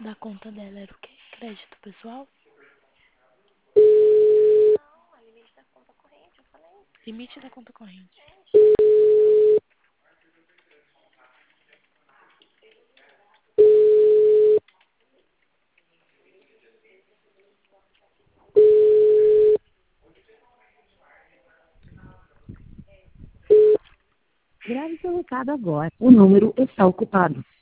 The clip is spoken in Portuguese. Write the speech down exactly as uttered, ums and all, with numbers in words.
da conta dela era o quê? Crédito pessoal? Não, é limite da conta corrente, eu falei. Limite da conta corrente. Grave seu recado agora. O número está ocupado.